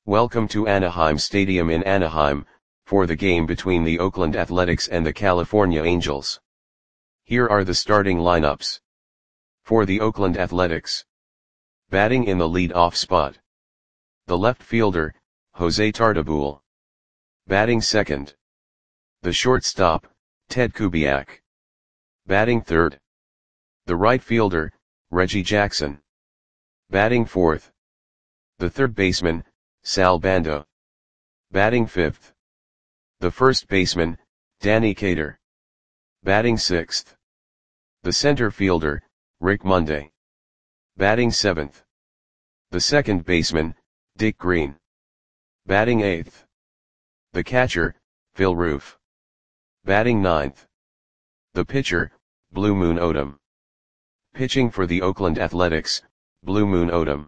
Welcome to Anaheim Stadium in Anaheim, for the game between the Oakland Athletics and the California Angels. Here are the starting lineups. For the Oakland Athletics. Batting in the lead-off spot. The left fielder, Jose Tartabull. Batting second. The shortstop, Ted Kubiak. Batting third. The right fielder, Reggie Jackson. Batting fourth. The third baseman, Sal Bando. Batting fifth. The first baseman, Danny Cater. Batting sixth. The center fielder, Rick Monday. Batting seventh. The second baseman, Dick Green. Batting eighth. The catcher, Phil Roof. Batting ninth. The pitcher, Blue Moon Odom. Pitching for the Oakland Athletics, Blue Moon Odom.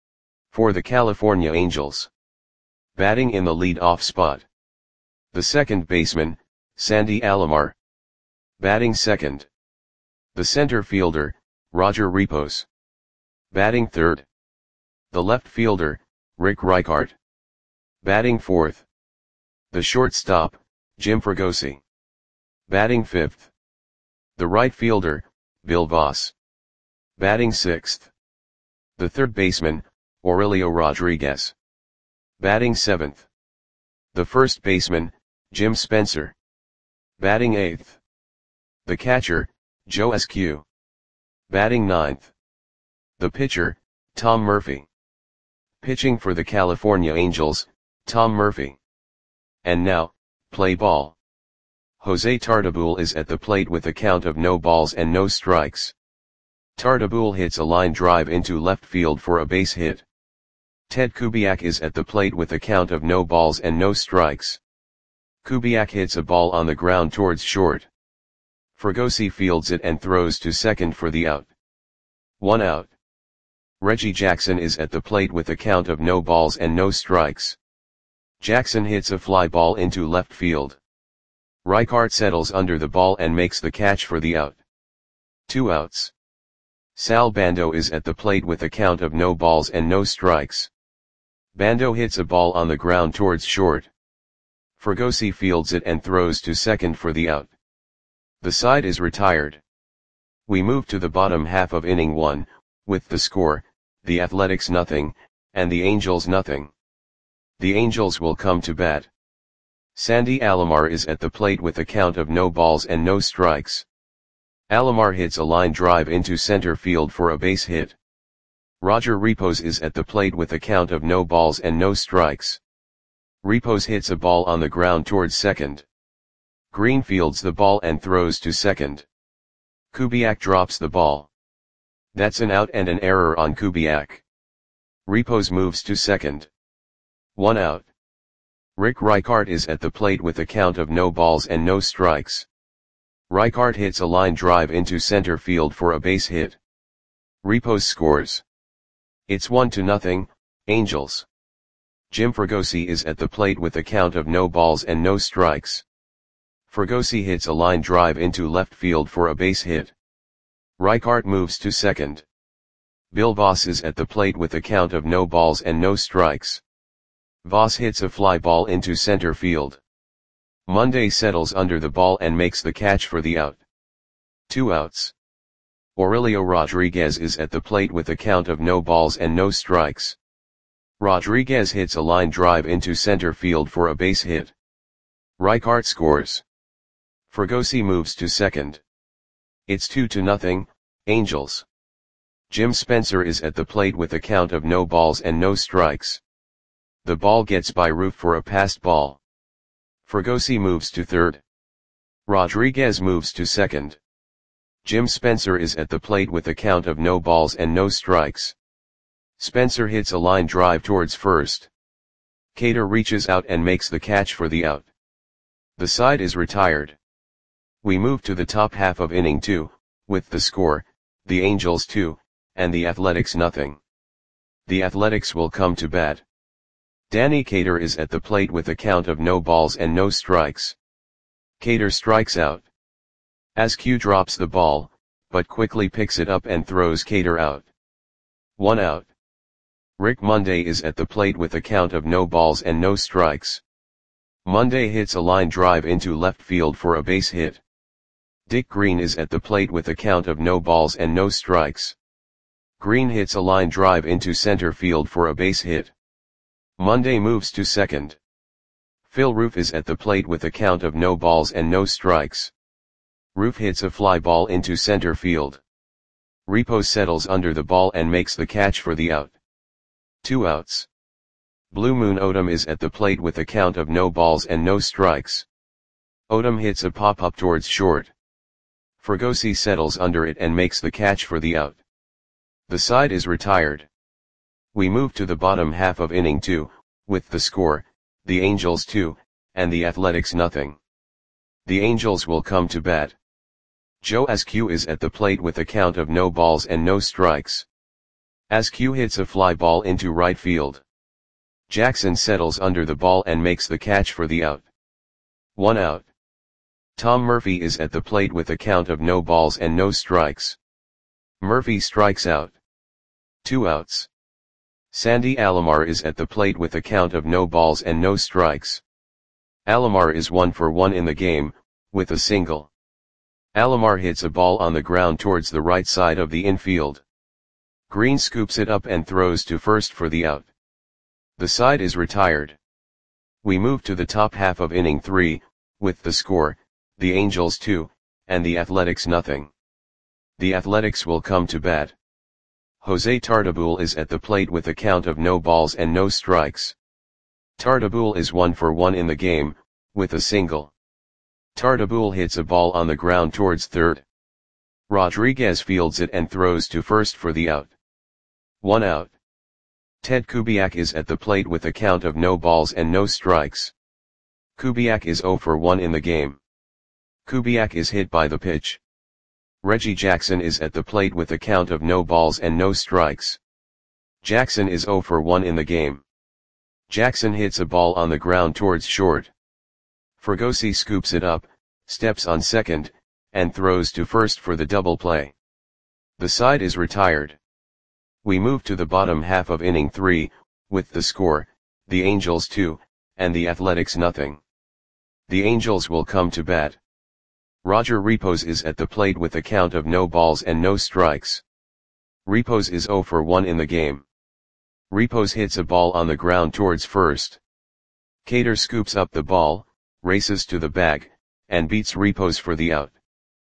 For the California Angels. Batting in the lead-off spot. The second baseman, Sandy Alomar. Batting second. The center fielder, Roger Repos. Batting third. The left fielder, Rick Reichart. Batting fourth. The shortstop, Jim Fregosi. Batting fifth. The right fielder, Bill Voss. Batting sixth. The third baseman, Aurelio Rodriguez. Batting seventh. The first baseman, Jim Spencer. Batting eighth. The catcher, Joe Eskew. Batting ninth. The pitcher, Tom Murphy. Pitching for the California Angels, Tom Murphy. And now, play ball. Jose Tartabull is at the plate with a count of no balls and no strikes. Tartabull hits a line drive into left field for a base hit. Ted Kubiak is at the plate with a count of no balls and no strikes. Kubiak hits a ball on the ground towards short. Fregosi fields it and throws to second for the out. 1 out. Reggie Jackson is at the plate with a count of no balls and no strikes. Jackson hits a fly ball into left field. Reichart settles under the ball and makes the catch for the out. 2 outs. Sal Bando is at the plate with a count of no balls and no strikes. Bando hits a ball on the ground towards short. Fregosi fields it and throws to second for the out. The side is retired. We move to the bottom half of inning 1, with the score, the Athletics nothing, and the Angels nothing. The Angels will come to bat. Sandy Alomar is at the plate with a count of no balls and no strikes. Alomar hits a line drive into center field for a base hit. Roger Repos is at the plate with a count of no balls and no strikes. Repos hits a ball on the ground towards second. Green fields the ball and throws to second. Kubiak drops the ball. That's an out and an error on Kubiak. Repos moves to second. 1 out. Rick Reichart is at the plate with a count of no balls and no strikes. Reichart hits a line drive into center field for a base hit. Repos scores. It's 1-0, Angels. Jim Fregosi is at the plate with a count of no balls and no strikes. Fregosi hits a line drive into left field for a base hit. Reichart moves to second. Bill Voss is at the plate with a count of no balls and no strikes. Voss hits a fly ball into center field. Monday settles under the ball and makes the catch for the out. 2 outs. Aurelio Rodriguez is at the plate with a count of no balls and no strikes. Rodriguez hits a line drive into center field for a base hit. Reichart scores. Fregosi moves to second. It's 2-0, Angels. Jim Spencer is at the plate with a count of no balls and no strikes. The ball gets by Roof for a passed ball. Fregosi moves to third. Rodriguez moves to second. Jim Spencer is at the plate with a count of no balls and no strikes. Spencer hits a line drive towards first. Cater reaches out and makes the catch for the out. The side is retired. We move to the top half of inning 2, with the score, the Angels 2, and the Athletics nothing. The Athletics will come to bat. Danny Cater is at the plate with a count of no balls and no strikes. Cater strikes out. Eskew drops the ball, but quickly picks it up and throws Cater out. 1 out. Rick Monday is at the plate with a count of no balls and no strikes. Monday hits a line drive into left field for a base hit. Dick Green is at the plate with a count of no balls and no strikes. Green hits a line drive into center field for a base hit. Monday moves to second. Phil Roof is at the plate with a count of no balls and no strikes. Roof hits a fly ball into center field. Repos settles under the ball and makes the catch for the out. 2 outs. Blue Moon Odom is at the plate with a count of no balls and no strikes. Odom hits a pop-up towards short. Fregosi settles under it and makes the catch for the out. The side is retired. We move to the bottom half of inning 2, with the score, the Angels 2, and the Athletics nothing. The Angels will come to bat. Joe Askew is at the plate with a count of no balls and no strikes. Askew hits a fly ball into right field. Jackson settles under the ball and makes the catch for the out. 1 out. Tom Murphy is at the plate with a count of no balls and no strikes. Murphy strikes out. 2 outs. Sandy Alomar is at the plate with a count of no balls and no strikes. Alomar is 1 for 1 in the game, with a single. Alomar hits a ball on the ground towards the right side of the infield. Green scoops it up and throws to first for the out. The side is retired. We move to the top half of inning 3, with the score, the Angels 2, and the Athletics nothing. The Athletics will come to bat. Jose Tartabull is at the plate with a count of no balls and no strikes. Tartabull is 1 for 1 in the game, with a single. Tartabull hits a ball on the ground towards third. Rodriguez fields it and throws to first for the out. 1 out. Ted Kubiak is at the plate with a count of no balls and no strikes. Kubiak is 0 for 1 in the game. Kubiak is hit by the pitch. Reggie Jackson is at the plate with a count of no balls and no strikes. Jackson is 0 for 1 in the game. Jackson hits a ball on the ground towards short. Fregosi scoops it up, steps on second, and throws to first for the double play. The side is retired. We move to the bottom half of inning 3, with the score, the Angels 2, and the Athletics nothing. The Angels will come to bat. Roger Repos is at the plate with a count of no balls and no strikes. Repos is 0 for 1 in the game. Repos hits a ball on the ground towards first. Cater scoops up the ball, races to the bag, and beats Repos for the out.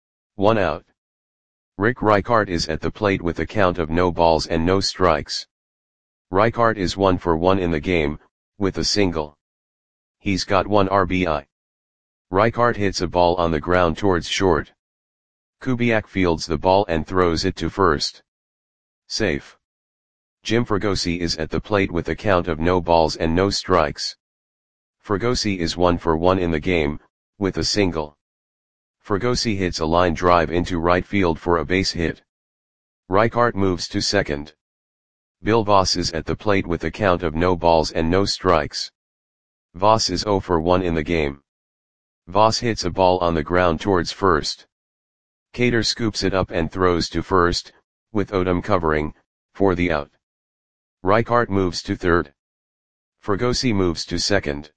1 out. Rick Reichart is at the plate with a count of no balls and no strikes. Reichart is 1 for 1 in the game, with a single. He's got 1 RBI. Reichart hits a ball on the ground towards short. Kubiak fields the ball and throws it to first. Safe. Jim Fregosi is at the plate with a count of no balls and no strikes. Fregosi is 1 for 1 in the game, with a single. Fregosi hits a line drive into right field for a base hit. Reichart moves to second. Bill Voss is at the plate with a count of no balls and no strikes. Voss is 0 for 1 in the game. Voss hits a ball on the ground towards first. Cater scoops it up and throws to first, with Odom covering, for the out. Reichart moves to third. Fregosi moves to second.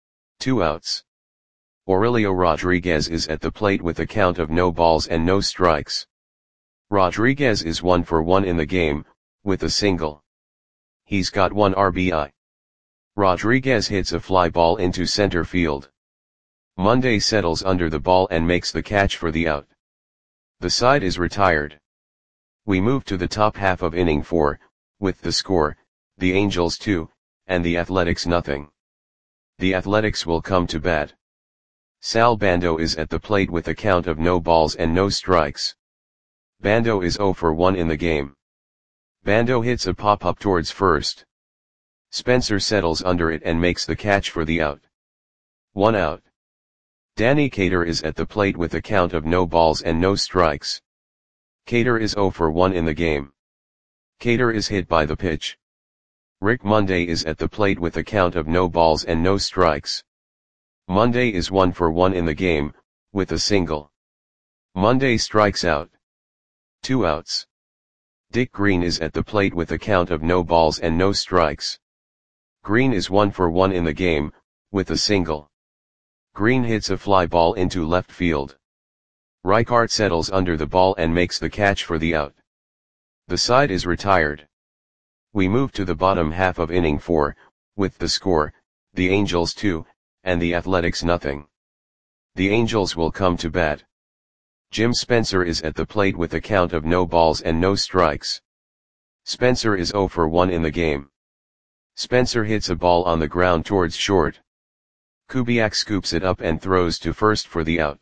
2 outs. Aurelio Rodriguez is at the plate with a count of no balls and no strikes. Rodriguez is 1 for 1 in the game, with a single. He's got 1 RBI. Rodriguez hits a fly ball into center field. Monday settles under the ball and makes the catch for the out. The side is retired. We move to the top half of inning 4, with the score, the Angels 2, and the Athletics nothing. The Athletics will come to bat. Sal Bando is at the plate with a count of no balls and no strikes. Bando is 0 for 1 in the game. Bando hits a pop-up towards first. Spencer settles under it and makes the catch for the out. 1 out. Danny Cater is at the plate with a count of no balls and no strikes. Cater is 0 for 1 in the game. Cater is hit by the pitch. Rick Monday is at the plate with a count of no balls and no strikes. Monday is 1 for 1 in the game, with a single. Monday strikes out. 2 outs. Dick Green is at the plate with a count of no balls and no strikes. Green is 1 for 1 in the game, with a single. Green hits a fly ball into left field. Reichart settles under the ball and makes the catch for the out. The side is retired. We move to the bottom half of inning 4, with the score, the Angels 2, and the Athletics nothing. The Angels will come to bat. Jim Spencer is at the plate with a count of no balls and no strikes. Spencer is 0 for 1 in the game. Spencer hits a ball on the ground towards short. Kubiak scoops it up and throws to first for the out.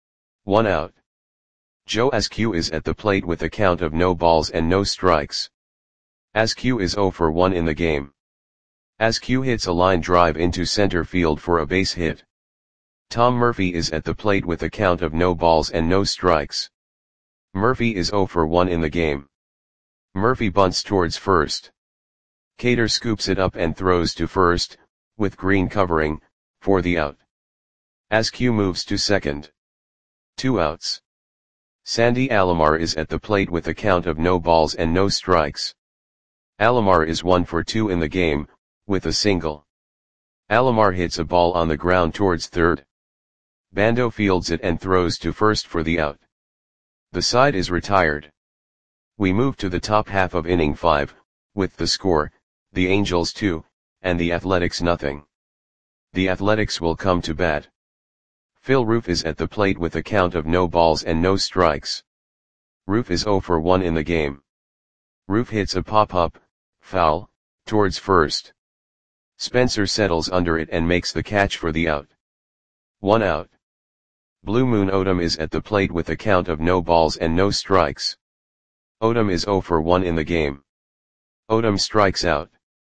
1 out. Joe Askew is at the plate with a count of no balls and no strikes. Askew is 0 for 1 in the game. Askew hits a line drive into center field for a base hit. Tom Murphy is at the plate with a count of no balls and no strikes. Murphy is 0 for 1 in the game. Murphy bunts towards first. Cater scoops it up and throws to first, with Green covering, for the out. Askew moves to second. 2 outs. Sandy Alomar is at the plate with a count of no balls and no strikes. Alomar is 1 for 2 in the game, with a single. Alomar hits a ball on the ground towards third. Bando fields it and throws to first for the out. The side is retired. We move to the top half of inning 5, with the score, the Angels 2, and the Athletics nothing. The Athletics will come to bat. Phil Roof is at the plate with a count of no balls and no strikes. Roof is 0 for 1 in the game. Roof hits a pop-up, foul, towards first. Spencer settles under it and makes the catch for the out. 1 out. Blue Moon Odom is at the plate with a count of no balls and no strikes. Odom is 0 for 1 in the game. Odom strikes out.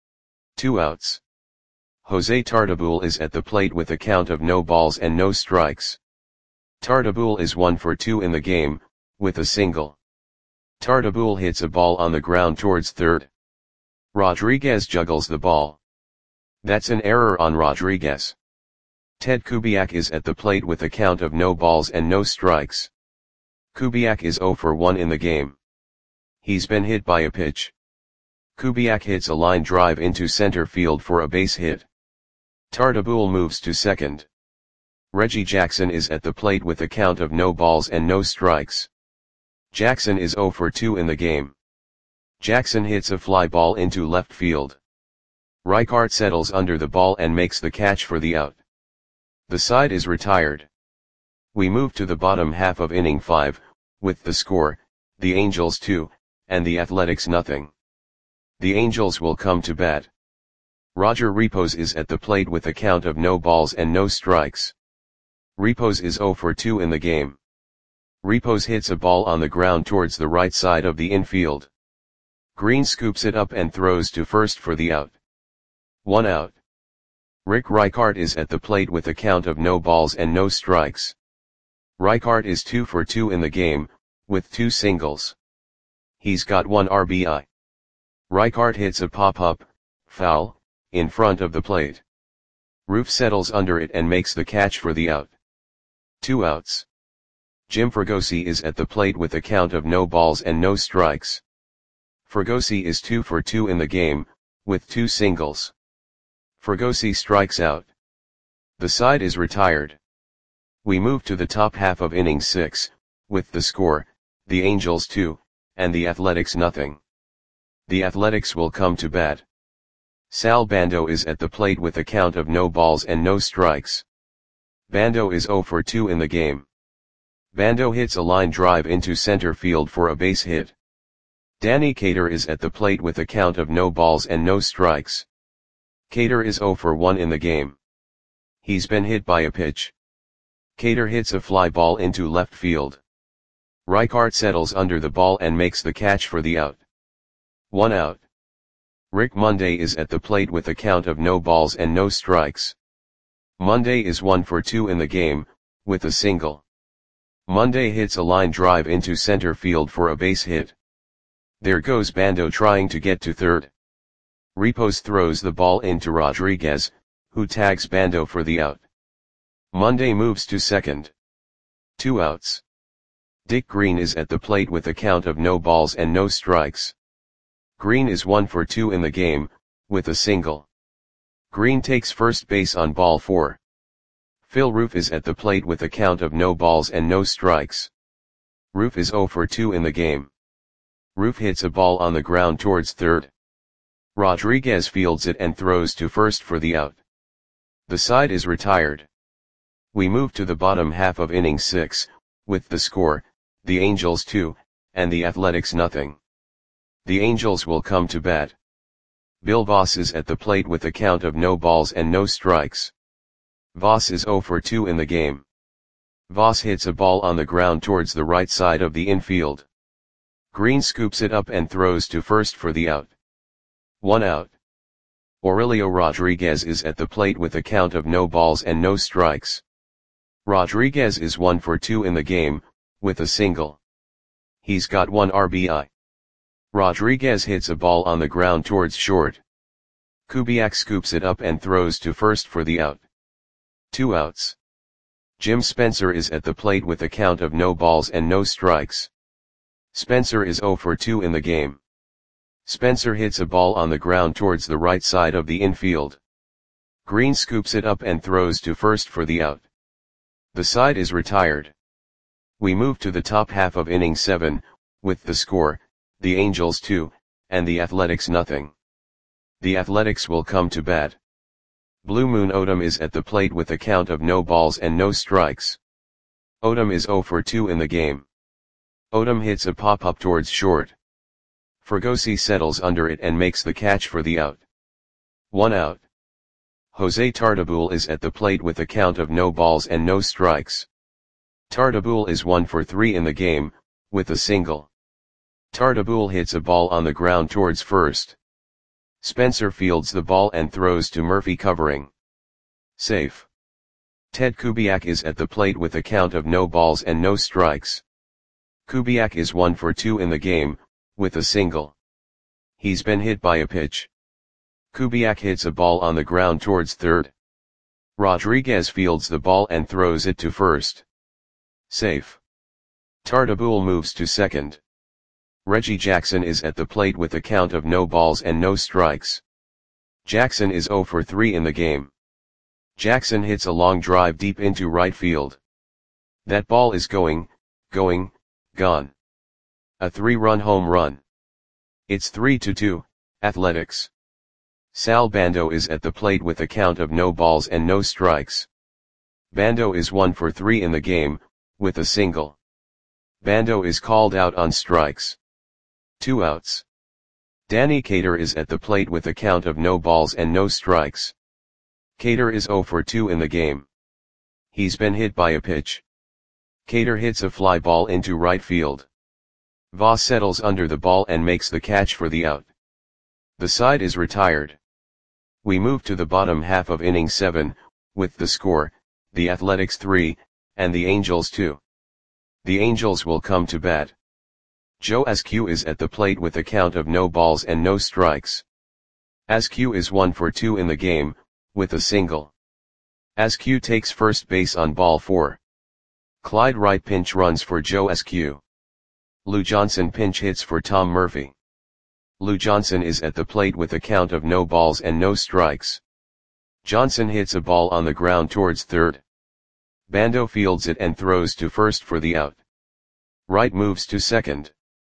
2 outs. Jose Tartabull is at the plate with a count of no balls and no strikes. Tartabull is 1 for 2 in the game, with a single. Tartabull hits a ball on the ground towards third. Rodriguez juggles the ball. That's an error on Rodriguez. Ted Kubiak is at the plate with a count of no balls and no strikes. Kubiak is 0 for 1 in the game. He's been hit by a pitch. Kubiak hits a line drive into center field for a base hit. Tartabull moves to second. Reggie Jackson is at the plate with a count of no balls and no strikes. Jackson is 0 for 2 in the game. Jackson hits a fly ball into left field. Reichart settles under the ball and makes the catch for the out. The side is retired. We move to the bottom half of inning 5, with the score, the Angels 2, and the Athletics nothing. The Angels will come to bat. Roger Repos is at the plate with a count of no balls and no strikes. Repos is 0 for 2 in the game. Repos hits a ball on the ground towards the right side of the infield. Green scoops it up and throws to first for the out. 1 out. Rick Reichart is at the plate with a count of no balls and no strikes. Reichart is 2 for 2 in the game, with 2 singles. He's got 1 RBI. Reichart hits a pop-up, foul, in front of the plate. Roof settles under it and makes the catch for the out. 2 outs. Jim Fregosi is at the plate with a count of no balls and no strikes. Fregosi is 2 for 2 in the game, with 2 singles. Fregosi strikes out. The side is retired. We move to the top half of inning 6, with the score, the Angels 2, and the Athletics nothing. The Athletics will come to bat. Sal Bando is at the plate with a count of no balls and no strikes. Bando is 0 for 2 in the game. Bando hits a line drive into center field for a base hit. Danny Cater is at the plate with a count of no balls and no strikes. Cater is 0 for 1 in the game. He's been hit by a pitch. Cater hits a fly ball into left field. Reichart settles under the ball and makes the catch for the out. 1 out. Rick Monday is at the plate with a count of no balls and no strikes. Monday is 1 for 2 in the game, with a single. Monday hits a line drive into center field for a base hit. There goes Bando trying to get to third. Repos throws the ball into Rodriguez, who tags Bando for the out. Monday moves to second. 2 outs. Dick Green is at the plate with a count of no balls and no strikes. Green is 1 for 2 in the game, with a single. Green takes first base on ball 4. Phil Roof is at the plate with a count of no balls and no strikes. Roof is 0 for 2 in the game. Roof hits a ball on the ground towards third. Rodriguez fields it and throws to first for the out. The side is retired. We move to the bottom half of inning 6, with the score, the Angels 2, and the Athletics nothing. The Angels will come to bat. Bill Voss is at the plate with a count of no balls and no strikes. Voss is 0 for 2 in the game. Voss hits a ball on the ground towards the right side of the infield. Green scoops it up and throws to first for the out. 1 out. Aurelio Rodriguez is at the plate with a count of no balls and no strikes. Rodriguez is 1 for 2 in the game, with a single. He's got 1 RBI. Rodriguez hits a ball on the ground towards short. Kubiak scoops it up and throws to first for the out. 2 outs. Jim Spencer is at the plate with a count of no balls and no strikes. Spencer is 0 for 2 in the game. Spencer hits a ball on the ground towards the right side of the infield. Green scoops it up and throws to first for the out. The side is retired. We move to the top half of inning 7, with the score, the Angels 2, and the Athletics nothing. The Athletics will come to bat. Blue Moon Odom is at the plate with a count of no balls and no strikes. Odom is 0 for 2 in the game. Odom hits a pop-up towards short. Fregosi settles under it and makes the catch for the out. 1 out. Jose Tartabull is at the plate with a count of no balls and no strikes. Tartabull is 1 for 3 in the game, with a single. Tartabull hits a ball on the ground towards first. Spencer fields the ball and throws to Murphy covering. Safe. Ted Kubiak is at the plate with a count of no balls and no strikes. Kubiak is 1 for 2 in the game, with a single. He's been hit by a pitch. Kubiak hits a ball on the ground towards third. Rodriguez fields the ball and throws it to first. Safe. Tartabull moves to second. Reggie Jackson is at the plate with a count of no balls and no strikes. Jackson is 0 for 3 in the game. Jackson hits a long drive deep into right field. That ball is gone. A 3-run home run. It's 3-2, Athletics. Sal Bando is at the plate with a count of no balls and no strikes. Bando is 1 for 3 in the game, with a single. Bando is called out on strikes. 2 outs. Danny Cater is at the plate with a count of no balls and no strikes. Cater is 0 for 2 in the game. He's been hit by a pitch. Cater hits a fly ball into right field. Voss settles under the ball and makes the catch for the out. The side is retired. We move to the bottom half of inning 7, with the score, the Athletics 3, and the Angels 2. The Angels will come to bat. Joe Askew is at the plate with a count of no balls and no strikes. Askew is 1 for 2 in the game, with a single. Askew takes first base on ball 4. Clyde Wright pinch runs for Joe Askew. Lou Johnson pinch hits for Tom Murphy. Lou Johnson is at the plate with a count of no balls and no strikes. Johnson hits a ball on the ground towards third. Bando fields it and throws to first for the out. Wright moves to second.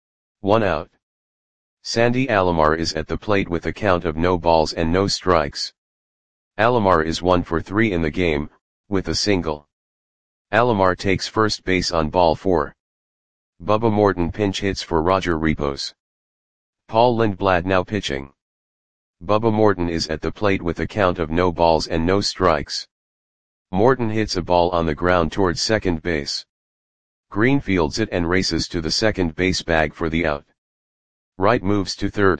1 out. Sandy Alomar is at the plate with a count of no balls and no strikes. Alomar is 1 for 3 in the game, with a single. Alomar takes first base on ball 4. Bubba Morton pinch hits for Roger Repos. Paul Lindblad now pitching. Bubba Morton is at the plate with a count of no balls and no strikes. Morton hits a ball on the ground towards second base. Green fields it and races to the second base bag for the out. Wright moves to third.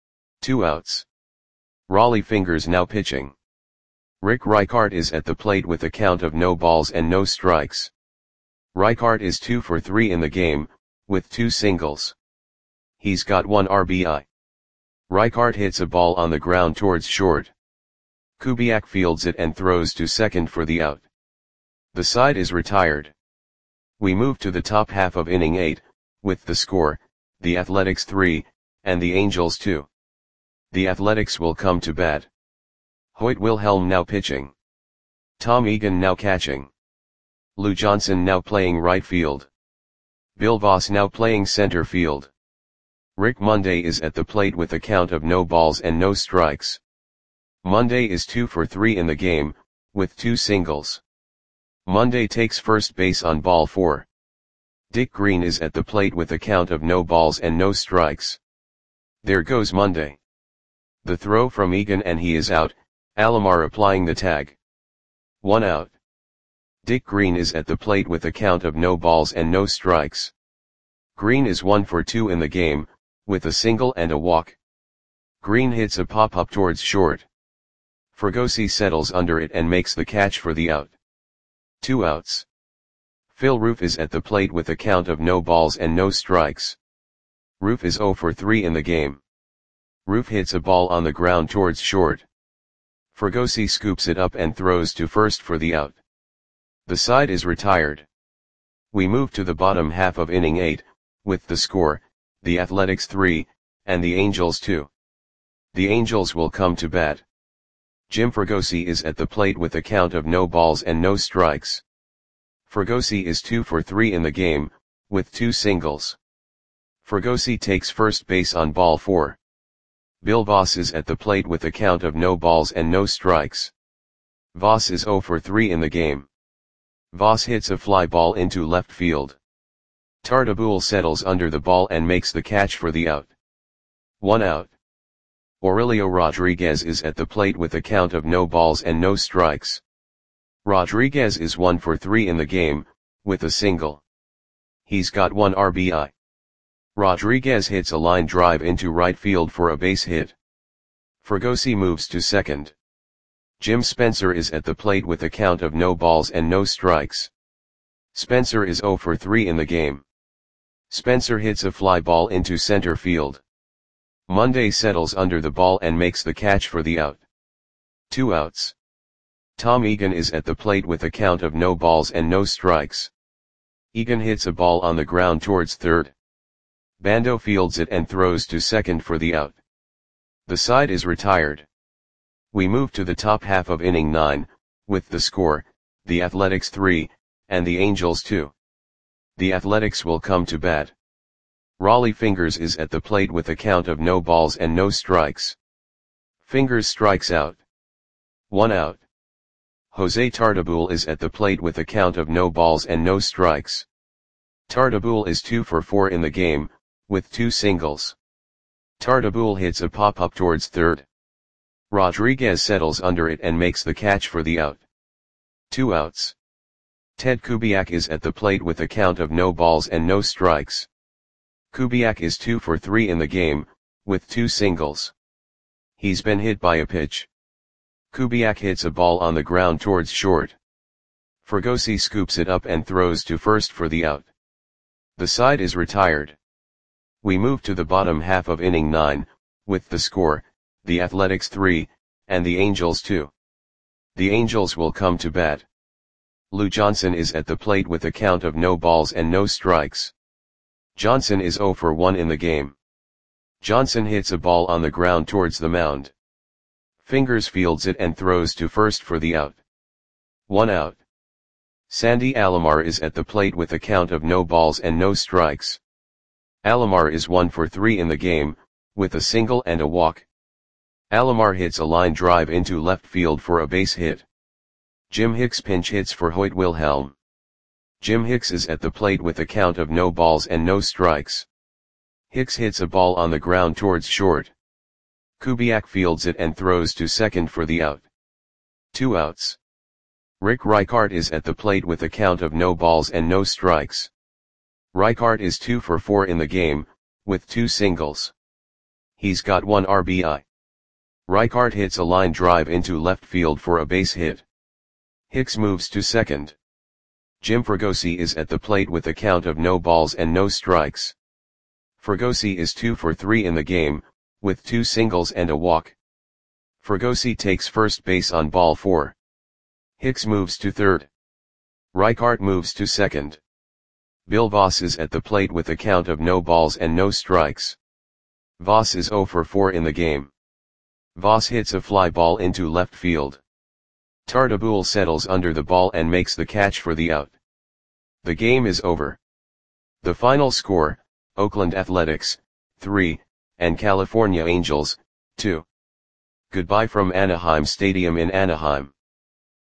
2 outs. Raleigh Fingers now pitching. Rick Reichart is at the plate with a count of no balls and no strikes. Reichart is 2 for 3 in the game, with 2 singles. He's got 1 RBI. Reichart hits a ball on the ground towards short. Kubiak fields it and throws to second for the out. The side is retired. We move to the top half of inning 8, with the score, the Athletics 3, and the Angels 2. The Athletics will come to bat. Hoyt Wilhelm now pitching. Tom Egan now catching. Lou Johnson now playing right field. Bill Voss now playing center field. Rick Monday is at the plate with a count of no balls and no strikes. Monday is 2 for 3 in the game, with 2 singles. Monday takes first base on ball 4. Dick Green is at the plate with a count of no balls and no strikes. There goes Monday. The throw from Egan and he is out, Alomar applying the tag. 1 out. Dick Green is at the plate with a count of no balls and no strikes. Green is 1 for 2 in the game, with a single and a walk. Green hits a pop-up towards short. Fregosi settles under it and makes the catch for the out. 2 outs. Phil Roof is at the plate with a count of no balls and no strikes. Roof is 0 for 3 in the game. Roof hits a ball on the ground towards short. Fregosi scoops it up and throws to first for the out. The side is retired. We move to the bottom half of inning 8, with the score, the Athletics 3, and the Angels 2. The Angels will come to bat. Jim Fregosi is at the plate with a count of no balls and no strikes. Fregosi is 2 for 3 in the game, with 2 singles. Fregosi takes first base on ball 4. Bill Voss is at the plate with a count of no balls and no strikes. Voss is 0 for 3 in the game. Voss hits a fly ball into left field. Tartabull settles under the ball and makes the catch for the out. 1 out. Aurelio Rodriguez is at the plate with a count of no balls and no strikes. Rodriguez is 1 for 3 in the game, with a single. He's got 1 RBI. Rodriguez hits a line drive into right field for a base hit. Fregosi moves to second. Jim Spencer is at the plate with a count of no balls and no strikes. Spencer is 0 for 3 in the game. Spencer hits a fly ball into center field. Monday settles under the ball and makes the catch for the out. 2 outs. Tom Egan is at the plate with a count of no balls and no strikes. Egan hits a ball on the ground towards third. Bando fields it and throws to second for the out. The side is retired. We move to the top half of inning 9, with the score, the Athletics 3, and the Angels 2. The Athletics will come to bat. Raleigh Fingers is at the plate with a count of no balls and no strikes. Fingers strikes out. 1 out. Jose Tartabull is at the plate with a count of no balls and no strikes. Tartabull is 2 for 4 in the game, with 2 singles. Tartabull hits a pop-up towards third. Rodriguez settles under it and makes the catch for the out. 2 outs. Ted Kubiak is at the plate with a count of no balls and no strikes. Kubiak is 2 for 3 in the game, with 2 singles. He's been hit by a pitch. Kubiak hits a ball on the ground towards short. Fregosi scoops it up and throws to first for the out. The side is retired. We move to the bottom half of inning 9, with the score, the Athletics 3, and the Angels 2. The Angels will come to bat. Lou Johnson is at the plate with a count of no balls and no strikes. Johnson is 0 for 1 in the game. Johnson hits a ball on the ground towards the mound. Fingers fields it and throws to first for the out. 1 out. Sandy Alomar is at the plate with a count of no balls and no strikes. Alomar is 1 for 3 in the game, with a single and a walk. Alomar hits a line drive into left field for a base hit. Jim Hicks pinch hits for Hoyt Wilhelm. Jim Hicks is at the plate with a count of no balls and no strikes. Hicks hits a ball on the ground towards short. Kubiak fields it and throws to second for the out. 2 outs. Rick Reichart is at the plate with a count of no balls and no strikes. Reichart is 2 for 4 in the game, with 2 singles. He's got 1 RBI. Reichart hits a line drive into left field for a base hit. Hicks moves to second. Jim Fregosi is at the plate with a count of no balls and no strikes. Fregosi is 2 for 3 in the game, with 2 singles and a walk. Fregosi takes first base on ball 4. Hicks moves to third. Reichart moves to second. Bill Voss is at the plate with a count of no balls and no strikes. Voss is 0 for 4 in the game. Voss hits a fly ball into left field. Tartabull settles under the ball and makes the catch for the out. The game is over. The final score, Oakland Athletics, 3, and California Angels, 2. Goodbye from Anaheim Stadium in Anaheim.